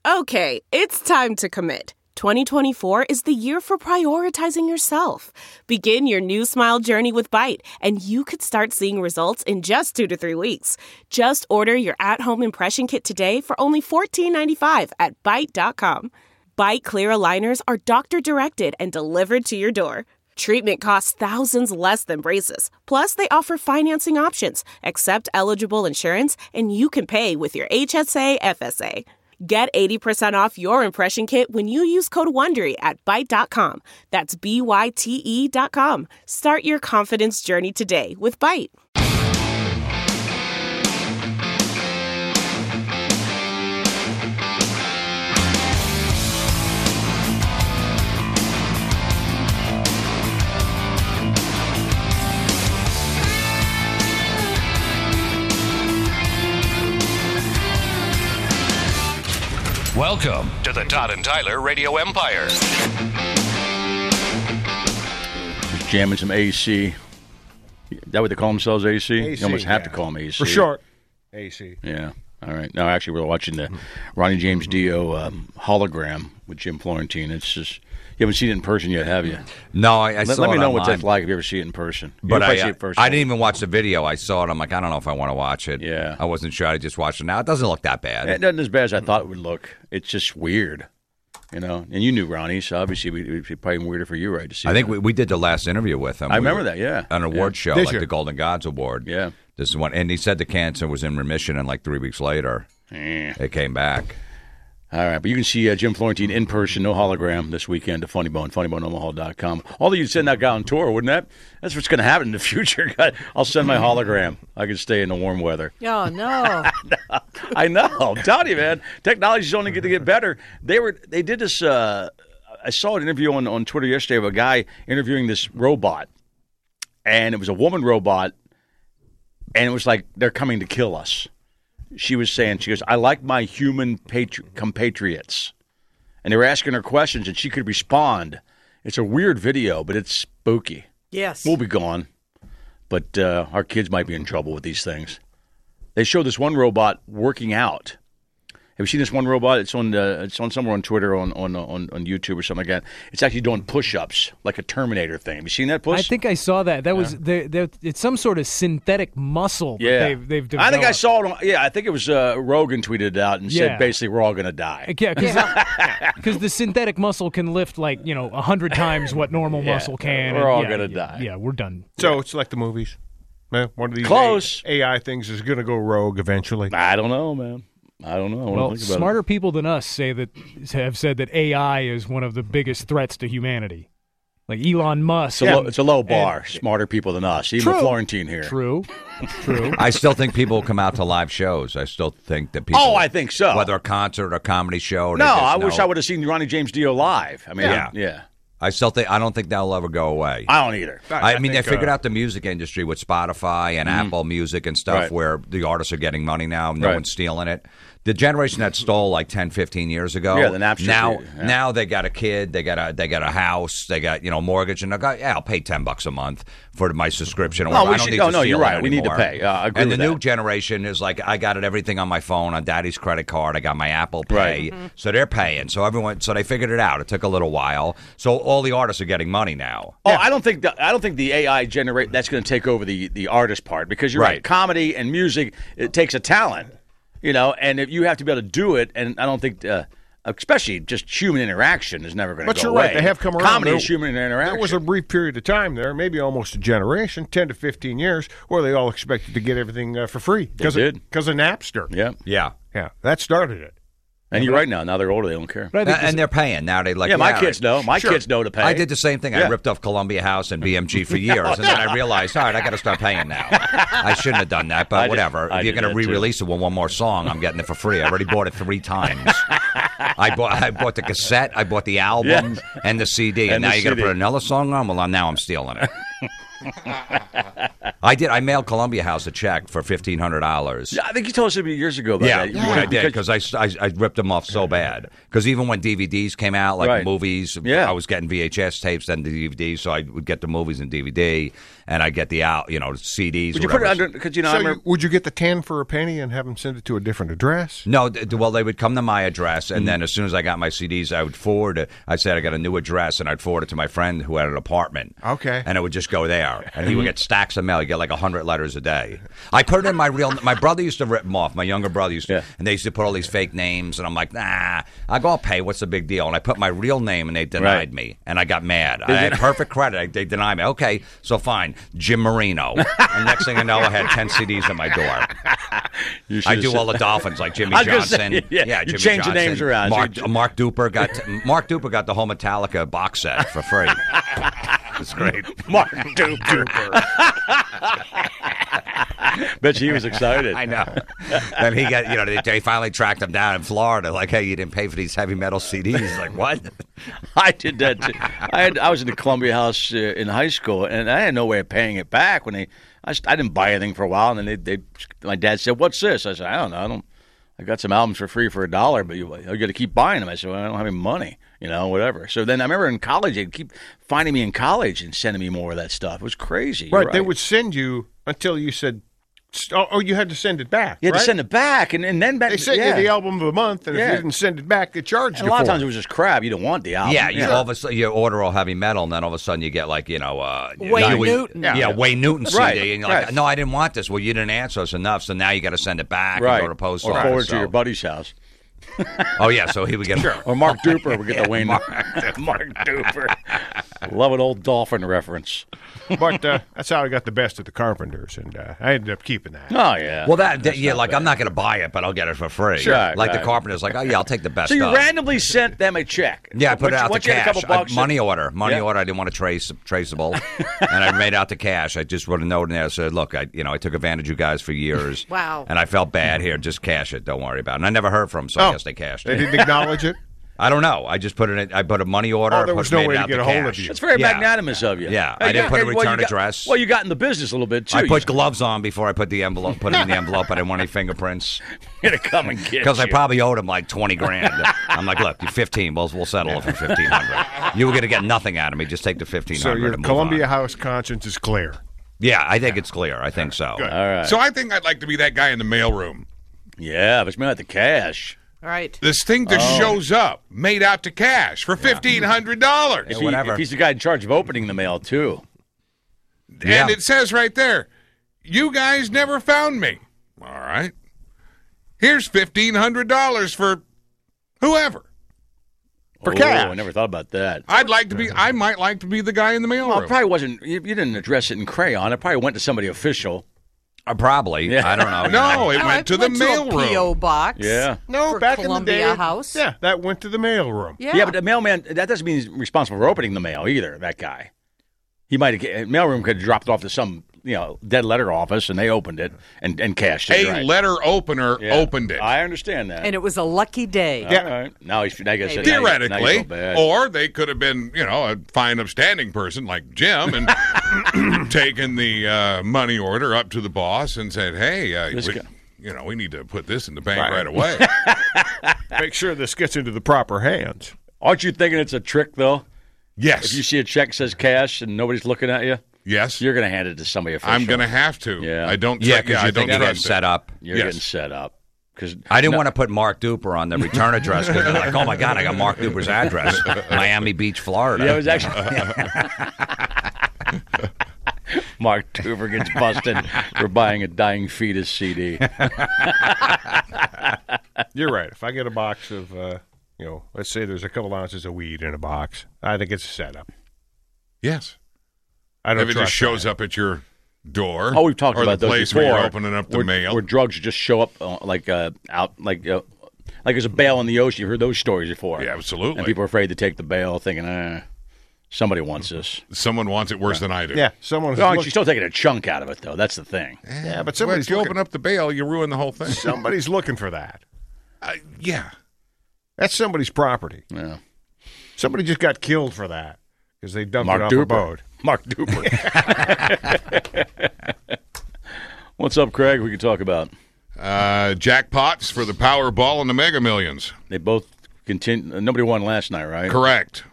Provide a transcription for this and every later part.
Okay, it's time to commit. 2024 is the year for prioritizing yourself. Begin your new smile journey with Byte, and you could start seeing results in just 2 to 3 weeks. Just order your at-home impression kit today for only $14.95 at Byte.com. Byte Clear aligners are doctor-directed and delivered to your door. Treatment costs thousands less than braces. Plus, they offer financing options, accept eligible insurance, and you can pay with your HSA FSA. Get 80% off your impression kit when you use code WONDERY at Byte.com. That's BYTE.com. Start your confidence journey today with Byte. Welcome to the Todd and Tyler Radio Empire. Just jamming some AC. Is that what they call themselves, AC? You almost have to call them AC. For short, AC. Yeah. All right. No, actually, we're watching the Ronnie James Dio hologram with Jim Florentine. It's just, you haven't seen it in person yet, have you? No, I saw it Let me know online. what that's like if you ever see it in person. But I didn't even watch the video. I saw it. I'm like, I don't know if I want to watch it. Yeah. I wasn't sure. I just watched it now. It doesn't look that bad. It doesn't as bad as I thought it would look. It's just weird, you know. And you knew Ronnie, so obviously it would be probably weirder for you, right? To see. I think we did the last interview with him. I remember that, yeah. An award show, This like year. the Golden Gods Award. Yeah. This is one. And he said the cancer was in remission, and like 3 weeks later, it came back. All right, but you can see Jim Florentine in person, no hologram, this weekend at Funny Bone, funnyboneomaha.com. Although you'd send that guy on tour, wouldn't that? That's what's going to happen in the future. I'll send my hologram. I can stay in the warm weather. Oh, no. I know. I'm telling you, man. Technology's only going to get better. They did this. I saw an interview on Twitter yesterday of a guy interviewing this robot, and it was a woman robot, and it was like they're coming to kill us. She was saying, she goes, I like my human compatriots. And they were asking her questions, and she could respond. It's a weird video, but it's spooky. Yes. We'll be gone. But our kids might be in trouble with these things. They show this one robot working out. Have you seen this one robot? It's on somewhere on Twitter, on YouTube or something like that. It's actually doing push-ups, like a Terminator thing. Have you seen that push? I think I saw that. That was it's some sort of synthetic muscle that they've developed. I think I saw it. I think it was Rogan tweeted it out and said basically we're all going to die. Yeah, because the synthetic muscle can lift 100 times what normal muscle can. We're all going to die. Yeah, we're done. So it's like the movies. Man, one of these Close. AI things is going to go rogue eventually. I don't know, man. I don't know. Well, smarter people than us have said that AI is one of the biggest threats to humanity. Like Elon Musk. It's a low bar. Smarter people than us. Even Florentine here. True. I still think people will come out to live shows. I still think that people. Oh, I think so. Whether a concert or a comedy show. No, I wish I would have seen Ronnie James Dio live. I mean, yeah. I don't think that'll ever go away. I don't either. I mean, they figured out the music industry with Spotify and Apple Music and stuff where the artists are getting money now. No one's stealing it. The generation that stole like 10, 15 years ago. Yeah, the Napster. Now they got a kid, they got a house, they got mortgage, and they go, I'll pay $10 a month for my subscription. You're right. We need to pay. I agree and with the new that. generation is like, I got everything on my phone, on Daddy's credit card. I got my Apple Pay, so they're paying. So they figured it out. It took a little while. So all the artists are getting money now. Oh, I don't think the AI that's going to take over the artist part, because you're right. Comedy and music, it takes a talent. And if you have to be able to do it, and I don't think, especially just human interaction is never going to go away. But you're right, they have come around. Comedy is human interaction. There was a brief period of time there, maybe almost a generation, 10 to 15 years, where they all expected to get everything for free. They did. Because of Napster. Yeah. That started it. And you're right now. Now they're older, they don't care. And they're paying. Now they my kids know. My kids know to pay. I did the same thing. I ripped off Columbia House and BMG for years, and then I realized, all right, I got to start paying now. I shouldn't have done that, but whatever. If you're going to re-release it with one more song, I'm getting it for free. I already bought it 3 times. I bought the cassette, I bought the album, and the CD, and now you're going to put another song on? Well, now I'm stealing it. I did. I mailed Columbia House a check for $1,500. Yeah, I think you told us years ago about that. I did because I ripped them off so bad. Because even when DVDs came out, like movies, I was getting VHS tapes then DVDs, so I would get the movies in DVD, and I get the CDs. Would you put it under? Because would you get the 10 for a penny and have them send it to a different address? No, well, they would come to my address, and then as soon as I got my CDs, I would forward it. I said I got a new address, and I'd forward it to my friend who had an apartment. Okay, and it would just go there, and he would get stacks of mail. He'd get like 100 letters a day. I put it in my brother used to rip them off. My younger brother used to, and they used to put all these fake names, and I'm like, nah. I go, I'll pay. What's the big deal? And I put my real name, and they denied me, and I got mad. I had perfect credit. They denied me. Okay, so fine, Jim Marino. And next thing I know, I had 10 CDs at my door. I do all the Dolphins, like Jimmy Johnson. Say, you Jimmy change Johnson. the names around. Mark Duper got the whole Metallica box set for free. It's great. Mark Duper. Bet you he was excited. I know. Then he got, they finally tracked him down in Florida. Like, hey, you didn't pay for these heavy metal CDs. He's like, what? I did that too. I was in the Columbia House in high school, and I had no way of paying it back when I didn't buy anything for a while, and then my dad said, "What's this?" I said, "I don't know. I got some albums for free for $1, but you got to keep buying them." I said, "Well, I don't have any money, whatever." So then I remember in college, they'd keep finding me in college and sending me more of that stuff. It was crazy. Right, they would send you until you said. Oh, you had to send it back. You had to send it back, and then back. They sent you the album of the month, and if you didn't send it back, they charged you. A lot of for times it was just crap. You don't want the album. Yeah, all of a sudden you order all heavy metal, and then all of a sudden you get like Wayne Newton. Wayne Newton CD, right, and you're like, no, I didn't want this. Well, you didn't answer us enough, so now you got to send it back and go to post office. Or forward to your buddy's house. Oh yeah, so he would get or Mark Duper would get the Wayne Mark Duper. Love an old Dolphin reference. But that's how I got the best of the Carpenters, and I ended up keeping that. Oh yeah. Well, I'm not going to buy it, but I'll get it for free. Sure, the Carpenters, like, oh yeah, I'll take the best. So you randomly sent them a check. Yeah, I put it out to cash. Money order. I didn't want to traceable, and I made out the cash. I just wrote a note in there that said, look, I took advantage of you guys for years. Wow. And I felt bad. Here, just cash it. Don't worry about it. And I never heard from them, so I guess they cashed it. They didn't acknowledge it? I don't know. I just put it in. I put a money order. Oh, there was no way to get a hold of you. That's very magnanimous of you. Yeah, I didn't put a return address. Well, you got in the business a little bit too. I put gloves on before I put the envelope. Put it in the envelope. I didn't want any fingerprints. Gonna come and get because I probably owed him like $20,000. I'm like, look, you're 15. We'll settle it for $1,500. You were gonna get nothing out of me. Just take the $1,500. So your Columbia House conscience is clear. Yeah, I think it's clear. I think so. Good. All right. So I think I'd like to be that guy in the mailroom. Yeah, but you might the cash. Right. This thing just shows up, made out to cash for $1,500. Yeah, whatever. If he's the guy in charge of opening the mail, too. And it says right there, you guys never found me. All right. Here's $1,500 for whoever. For cash. I never thought about that. I might like to be the guy in the mailroom. Well, it probably wasn't, you didn't address it in crayon. It probably went to somebody official. Probably. Yeah. I don't know. No, it went to the mailroom. P.O. box. Yeah. No, back Columbia in the day. House. Yeah, that went to the mailroom. Yeah. But the mailman, that doesn't mean he's responsible for opening the mail either, that guy. He might have, mailroom could have dropped it off to some, dead letter office, and they opened it and cashed it. A letter opener opened it. I understand that. And it was a lucky day. Yeah. All right. Now he's theoretically, or they could have been, a fine, upstanding person like Jim and taken the money order up to the boss and said, "Hey, we need to put this in the bank right away. Make sure this gets into the proper hands." Aren't you thinking it's a trick, though? Yes. If you see a check that says cash and nobody's looking at you, yes, you're going to hand it to somebody official. I'm going to have to. Yeah. I don't. Yeah, because I don't getting trust set up. You're getting set up. I didn't want to put Mark Duper on the return address because they're like, oh my God, I got Mark Duper's address, Miami Beach, Florida. Yeah, it was actually. Mark Duper gets busted for buying a dying fetus CD. You're right. If I get a box of, let's say there's a couple ounces of weed in a box, I think it's a setup. Yes. I don't if it just shows up at your door. Oh, we've talked about the those place before. Where you're opening up the mail. Where drugs just show up like there's a bail in the ocean. You've heard those stories before. Yeah, absolutely. And people are afraid to take the bail, thinking, somebody wants this. Someone wants it worse than I do. Yeah, someone's. You're still taking a chunk out of it, though. That's the thing. Yeah, but if you open up the bail, you ruin the whole thing. Somebody's looking for that. Yeah. That's somebody's property. Yeah. Somebody just got killed for that because they dumped Mark it off Duper. a boat. Mark Duper. What's up, Craig? We can talk about jackpots for the Powerball and the Mega Millions. They both continue. Nobody won last night, right? Correct.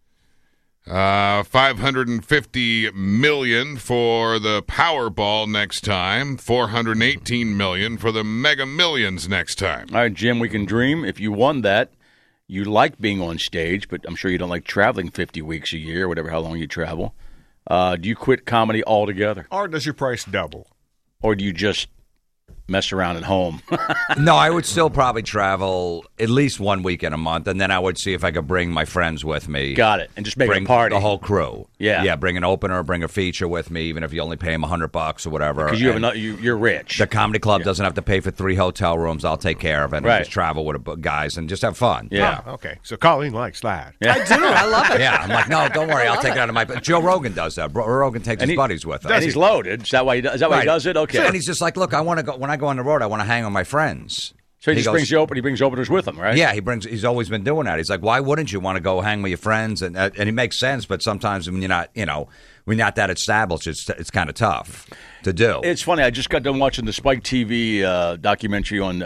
$550 million for the Powerball next time. $418 million for the Mega Millions next time. All right, Jim, we can dream. If you won that, you like being on stage, but I'm sure you don't like traveling 50 weeks a year, whatever, how long you travel. Do you quit comedy altogether? Or does your price double? Or do you just mess around at home? No, I would still probably travel at least 1 weekend a month, and then I would see if I could bring my friends with me. Got it. And just make bring a party. the whole crew. Yeah. Bring an opener, bring a feature with me, even if you only pay them $100 or whatever. Because you're rich. The comedy club doesn't have to pay for 3 hotel rooms. I'll take care of it. And just travel with the guys and just have fun. Yeah. Oh, okay. So Colleen likes that. Yeah. I do. I love it. Yeah, I'm like, no, don't worry. I'll take it out of my. Joe Rogan does that. Rogan takes his buddies with him. And he's loaded. Is that why he does, why he does it? Okay. And he's just like, look, I want to go. When I go on the road, I want to hang with my friends. So he brings openers with him, right? Yeah, he's always been doing that. He's like, why wouldn't you want to go hang with your friends? And it makes sense, but sometimes when you're not, when you're not that established, it's kind of tough to do. It's funny. I just got done watching the Spike TV documentary on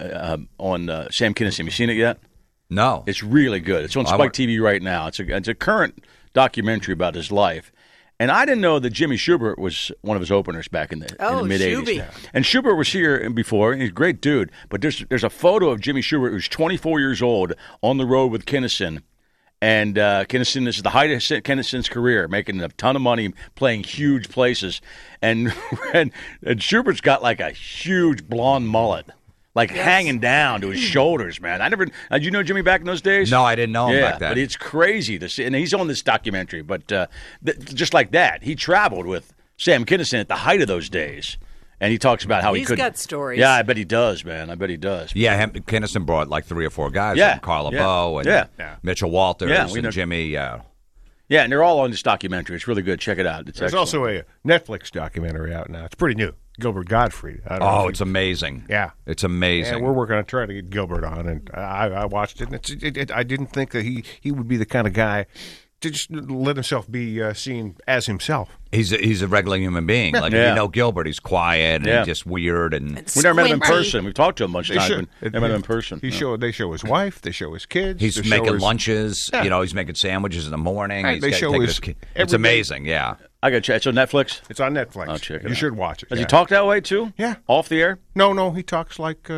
Sam Kinison. You seen it yet? No. It's really good. It's on Spike TV right now. It's a current documentary about his life. And I didn't know that Jimmy Schubert was one of his openers back in the mid-'80s. Shuby. And Schubert was here before, and he's a great dude. But there's a photo of Jimmy Schubert who's 24 years old on the road with Kinison. And Kinison, this is the height of Kinison's career, making a ton of money, playing huge places. And Schubert's got like a huge blonde mullet. Hanging down to his shoulders, man. Did you know Jimmy back in those days? No, I didn't know him back then. But it's crazy to see. And he's on this documentary. But just like that, he traveled with Sam Kinison at the height of those days. And he talks about how he could. He's got stories. Yeah, I bet he does, man. I bet he does. Yeah, Kinison brought like 3 or 4 guys. Yeah. Carla Bow and Mitchell Walters and Jimmy. Yeah, and they're all on this documentary. It's really good. Check it out. There's also a Netflix documentary out now. It's pretty new. Gilbert Gottfried. It's amazing. Yeah. It's amazing. And we're working on trying to get Gilbert on, and I watched it, and I didn't think that he would be the kind of guy to just let himself be seen as himself. He's a regular human being. Like if you know Gilbert, he's quiet and just weird. And we never met him in person. We've talked to him a bunch of times. Never met him in person. They show his wife. They show his kids. He's making lunches. Yeah. He's making sandwiches in the morning. Right, they show his. It's amazing. Yeah. I got to check. It's on Netflix? It's on Netflix. I'll check it You out. should watch it. Does he talk that way, too? Yeah. Off the air? No, he talks like,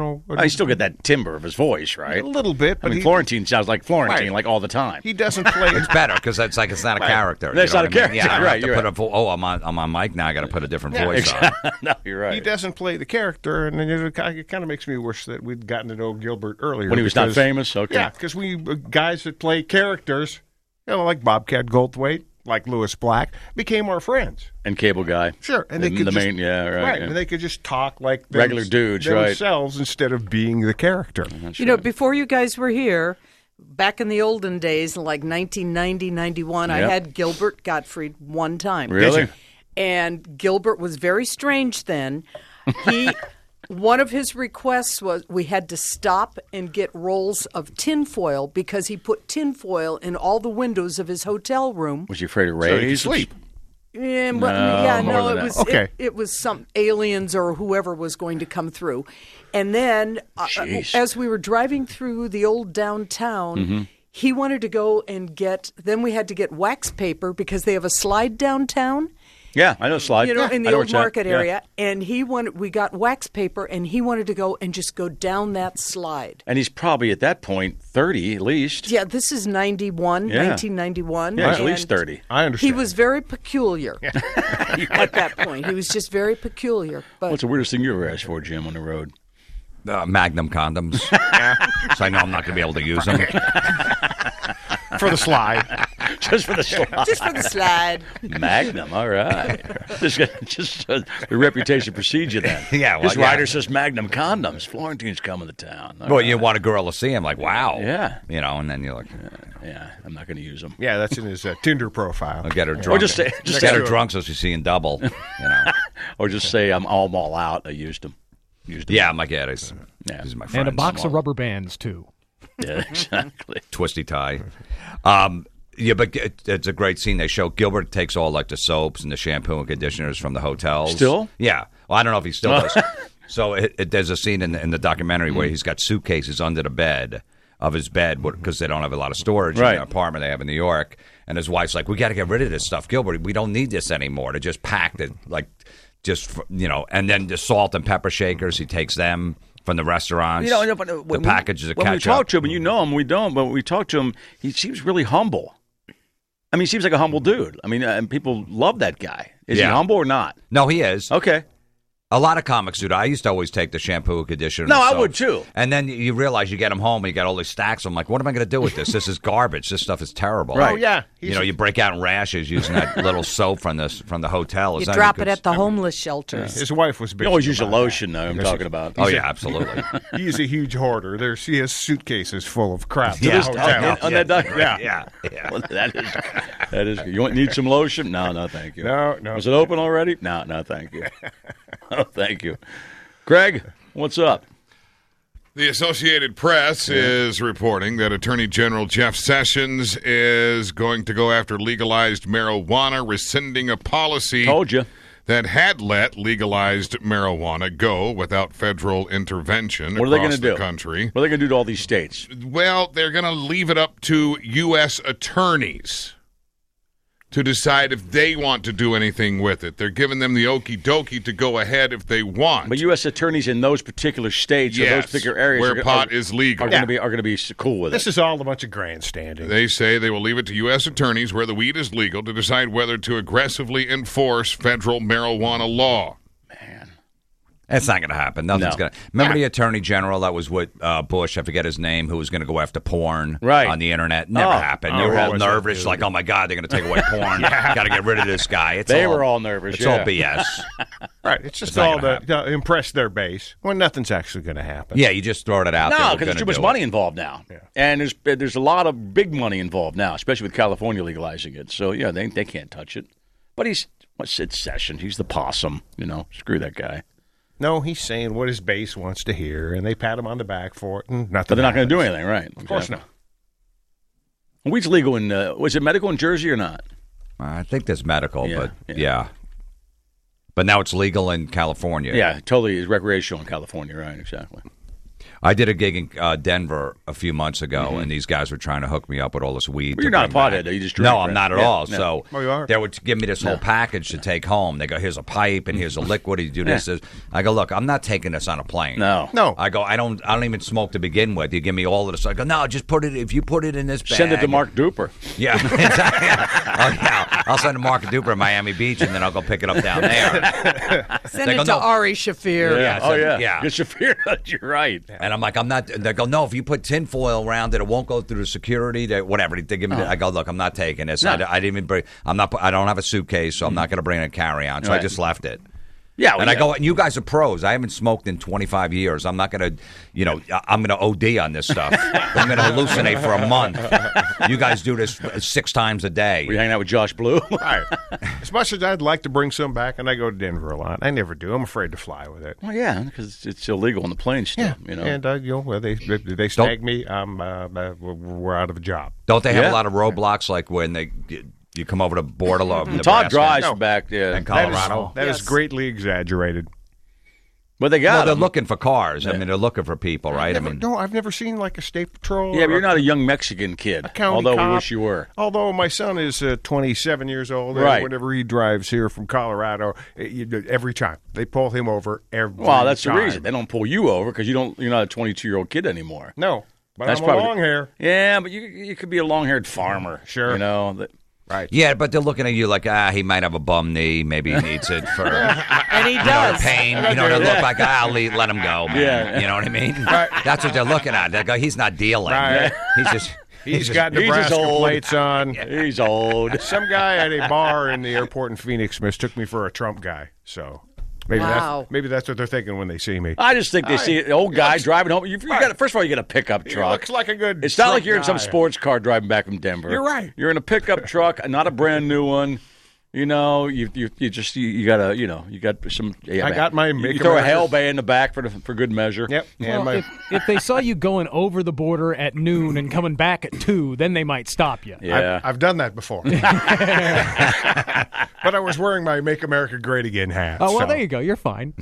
I still get that timbre of his voice, right? A little bit. But Florentine sounds like Florentine, like all the time. He doesn't play. It's better because it's not a character. That's not a character. Yeah, right. I'm on mic now. I got to put a different voice on. No, you're right. He doesn't play the character, and it kind of makes me wish that we'd gotten to know Gilbert earlier. When he was not famous? Okay. Yeah, because we guys that play characters, like Bobcat Goldthwait, like Lewis Black, became our friends. And Cable Guy. Sure. And they could right. Yeah. And they could just talk like regular dudes, themselves instead of being the character. Before you guys were here, back in the olden days, like 1990, 91, I had Gilbert Gottfried one time. Really? And Gilbert was very strange then. One of his requests was we had to stop and get rolls of tinfoil because he put tinfoil in all the windows of his hotel room. Was he afraid of rays? Sleep. It was some aliens or whoever was going to come through. And then as we were driving through the old downtown, he wanted to go and then we had to get wax paper because they have a slide downtown. Yeah, I know Slide. In the old market area. And we got wax paper, and he wanted to go and just go down that slide. And he's probably at that point 30 at least. Yeah, this is 1991. Yeah, he's at least 30. I understand. He was very peculiar at that point. He was just very peculiar. But what's the weirdest thing you ever asked for, Jim, on the road? Magnum condoms. So I know I'm not going to be able to use them. For the slide. Just for the slide. Just for the slide. Magnum, all right. Just the reputation precedes you then. Yeah, well, this rider says Magnum condoms. Florentine's coming to town. You want a girl to see him, like, wow. Yeah. And then you're like, yeah, I'm not going to use them. Yeah, that's in his Tinder profile. I'll get her drunk. Or just get her drunk so she's seeing double. Or just say I'm all out. I used them. Yeah, I'm like, these are my friends. And a box of rubber bands, too. Yeah, exactly. Twisty tie. Yeah, but it's a great scene. They show Gilbert takes all like the soaps and the shampoo and conditioners from the hotels. Still? Yeah. Well, I don't know if he still does. So there's a scene in the documentary where he's got suitcases under the bed of his bed because they don't have a lot of storage in the apartment they have in New York. And his wife's like, we got to get rid of this stuff, Gilbert. We don't need this anymore. To just packed it, like, and then the salt and pepper shakers, he takes them from the restaurants. The packages of ketchup. When we talk to him, and you know him, we don't, but when we talk to him, he seems really humble. I mean, he seems like a humble dude. I mean, and people love that guy. Is he humble or not? No, he is. Okay. A lot of comics do. I used to always take the shampoo and conditioner. No, I would too. And then you realize you get them home and you got all these stacks. I'm like, what am I going to do with this? This is garbage. This stuff is terrible. Right. Oh, yeah. You break out in rashes using that little soap from the hotel. You drop it at the homeless shelters. His wife was bitching. You always use a about lotion, though, I'm talking about. Oh, yeah, absolutely. He's a huge hoarder. He has suitcases full of crap. Yeah. On that document. Yeah. Well, that is good. You need some lotion? No, thank you. No. Was it open already? No, thank you. Oh, thank you. Greg, what's up? The Associated Press is reporting that Attorney General Jeff Sessions is going to go after legalized marijuana, rescinding a policy that had let legalized marijuana go without federal intervention across the country. What are they going to do to all these states? Well, they're going to leave it up to U.S. attorneys to decide if they want to do anything with it. They're giving them the okie dokie to go ahead if they want. But U.S. attorneys in those particular states or those particular areas where pot is legal are going to be cool with it. This is all a bunch of grandstanding. They say they will leave it to U.S. attorneys where the weed is legal to decide whether to aggressively enforce federal marijuana law. It's not going to happen. Nothing's going to. Remember the Attorney General that was with Bush, I forget his name, who was going to go after porn on the internet? Never happened. They were all nervous, like, oh my God, they're going to take away porn. Got to get rid of this guy. They were all nervous. It's all BS. Right. It's just all to impress their base when nothing's actually going to happen. Yeah, you just throw it out there. No, because there's too much money involved now. Yeah. And there's a lot of big money involved now, especially with California legalizing it. So, yeah, they can't touch it. But it's Sessions. He's the possum. Screw that guy. No, he's saying what his base wants to hear, and they pat him on the back for it, and nothing. But they're not going to do anything, right? Of course not. Weed's legal in, was it medical in Jersey or not? I think there's medical, but yeah. But now it's legal in California. Yeah, totally. It's recreational in California, right? Exactly. I did a gig in Denver a few months ago, and these guys were trying to hook me up with all this weed. Well, you're not a pothead, though. You just drink. No, I'm not at all. No. So you are. They would give me this whole package to take home. They go, here's a pipe, and here's a liquid. You do this. I go, look, I'm not taking this on a plane. No. I go, I don't even smoke to begin with. You give me all of this. I go, no, just put it. If you put it in this bag, send it to Mark Duper. Yeah, exactly. I'll send it to Mark Duper at Miami Beach, and then I'll go pick it up down there. Send it to Ari Shafir. Yeah. Get Shafir. You're right. And I'm like, I'm not. They go, no, if you put tinfoil around it, it won't go through the security. Whatever. They give me. I go, look, I'm not taking this. No. I didn't even bring. I don't have a suitcase, so I'm not going to bring a carry-on. So I just left it. Yeah, I go, and you guys are pros. I haven't smoked in 25 years. I'm not going to, I'm going to OD on this stuff. I'm going to hallucinate for a month. You guys do this 6 times a day. We're hanging out with Josh Blue. Right. As much as I'd like to bring some back, and I go to Denver a lot, I never do. I'm afraid to fly with it. Well, yeah, because it's illegal on the plane still. And they snag me. We're out of a job. Don't they have a lot of roadblocks, like when you come over to border law? Todd drives back in Colorado. That is greatly exaggerated. But they got. Well, they're looking for cars. I mean, they're looking for people, right? I've never seen like a state patrol. Yeah, but you're not a young Mexican kid. Although we wish you were. Although my son is 27 years old, and whenever he drives here from Colorado, every time they pull him over. Well, that's the reason they don't pull you over because you're not a 22-year-old kid anymore. No, but I'm a long hair. Yeah, but you could be a long-haired farmer. Sure, Right. Yeah, but they're looking at you like, he might have a bum knee. Maybe he needs it for and he does. Pain. They look like, let him go, man. Yeah. You know what I mean? Right. That's what they're looking at. They go, he's not dealing. Right. He's got Nebraska plates on. He's old. Some guy at a bar in the airport in Phoenix mistook me for a Trump guy. So maybe that's what they're thinking when they see me. I just think they see an old guy driving home. First of all, you get a pickup truck. He looks like a good. It's not like you're in some sports car driving back from Denver. You're right. You're in a pickup truck, not a brand new one. You know, you gotta, you got some. I got my. You throw a Hail Bay in the back for good measure. Yep. Well, if they saw you going over the border at noon and coming back at 2, then they might stop you. Yeah, I've done that before. But I was wearing my "Make America Great Again" hat. Oh well, there you go. You're fine.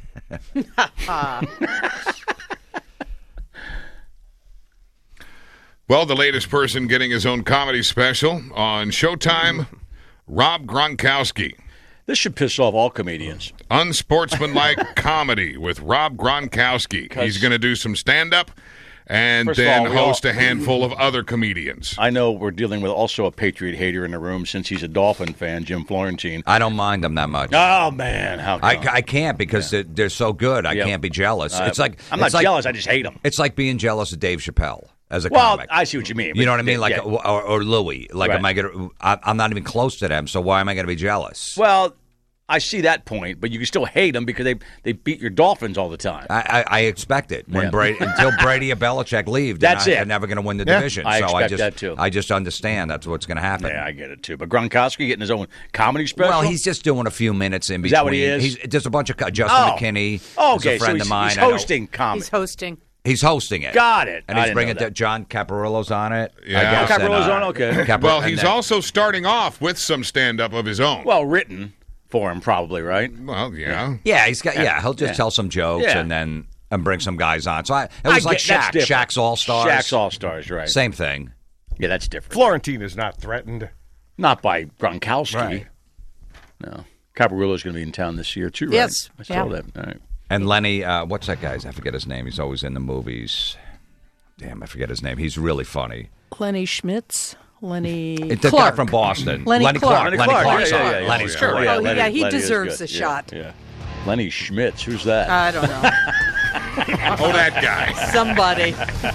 Well, the latest person getting his own comedy special on Showtime, Rob Gronkowski. This should piss off all comedians. Unsportsmanlike comedy with Rob Gronkowski. He's going to do some stand-up and then host a handful of other comedians. I know we're dealing with also a Patriot hater in the room since he's a Dolphin fan, Jim Florentine. I don't mind them that much. Oh, man. How come? I can't because they're so good. I can't be jealous. It's like I'm not jealous. I just hate them. It's like being jealous of Dave Chappelle. As a comic. I see what you mean. You know what I mean? Like, or Louis. Like, right. I'm not even close to them, so why am I going to be jealous? Well, I see that point, but you can still hate them because they beat your Dolphins all the time. I expect it. When until Brady or Belichick leave, they're never going to win the division. I expect that too. I just understand that's what's going to happen. Yeah, I get it too. But Gronkowski getting his own comedy special? Well, he's just doing a few minutes in between. Is that what he is? He's just a bunch of Justin McKinney. Okay, a friend of mine. He's hosting comedy. He's hosting it. Got it. And he's bringing John Caparulo's on it. Yeah. Caparulo's on, okay. Well, he's also starting off with some stand-up of his own. Well, written for him probably, right? Well, yeah. Yeah, he's got. Yeah, he'll just tell some jokes and bring some guys on. So it was like Shaq. Shaq's All-Stars. Shaq's All-Stars, right. Same thing. Yeah, that's different. Florentine is not threatened. Not by Gronkowski. Right. No. Caparulo's going to be in town this year, too, right? Yes. I saw that. All right. And Lenny, what's that guy's? I forget his name. He's always in the movies. Damn, I forget his name. He's really funny. Lenny Schmitz. The Clark. guy from Boston. Lenny Clark. Lenny Clark. Yeah. Lenny's Sure. great. Yeah, he deserves a shot. Yeah. Lenny Schmitz. Who's that? I don't know. Oh, that guy. Somebody.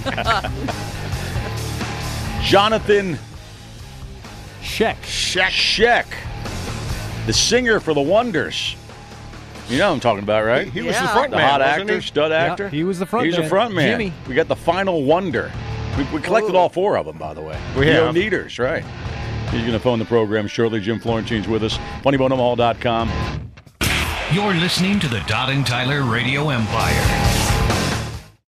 Jonathan Sheck. The singer for The Wonders. You know what I'm talking about, right? He was the front The man, hot wasn't actor, he? stud actor. He was the front He's man. the front man. Jimmy. We got the final wonder. We collected all 4 of them, by the way. We have. Neaters, right. He's going to phone the program shortly. Jim Florentine's with us. FunnyBoneOmaha.com. You're listening to the Todd and Tyler Radio Empire.